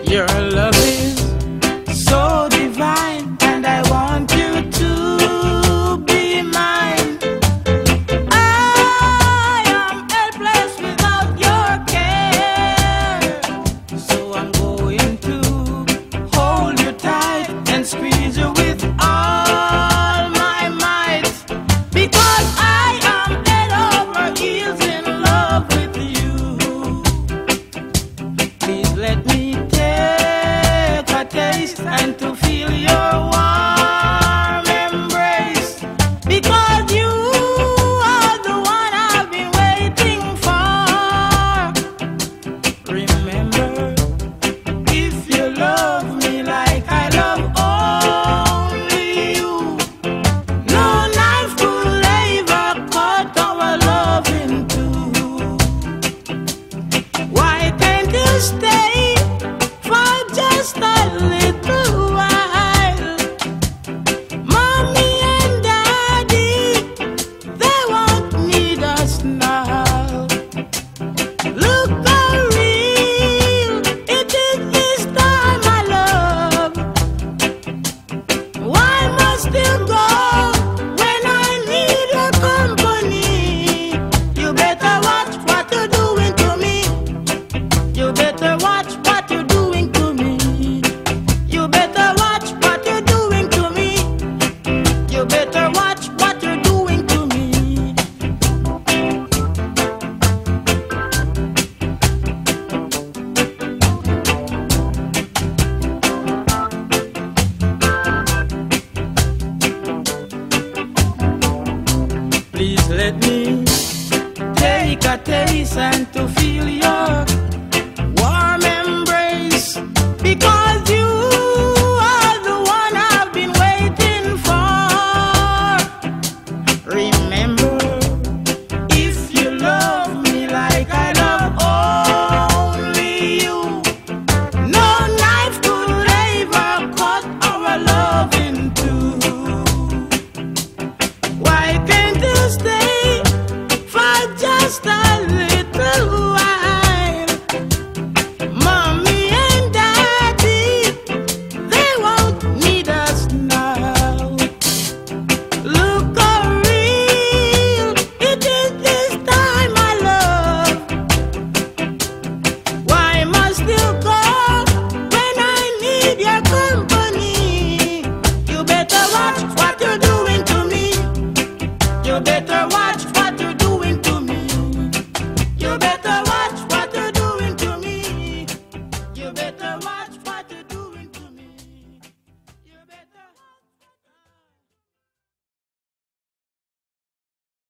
Your love is so divine, and I want you to be mine. I am helpless without your care, so I'm going to hold you tight and squeeze you with all my might, because I am head over heels in love with you. Please let me take a taste and to feel your warm embrace, because you are the one I've been waiting for. Remember, if you love me like I love only you, no knife could ever cut our love in two. Why can't you stay for just a little while? Mommy and Daddy, they won't need us now. Look how real it is this time, my love. Why must you go when I need your company? You better watch what you're doing to me. You better watch what you're doing to me. You better watch what you're doing to me. You better watch what you're doing to me. Please let me take a taste and to feel your warm embrace, because you are the one I've been waiting for. Remember, if you love me like I love only you, no knife could ever cut our love in two. Why can't you stay for just a little while? Mommy and Daddy, they won't need us now. Look how real it is this time, my love. Why must you go when I need your company? You better watch what you're doing to me. You better watch what you're doing to me. You better watch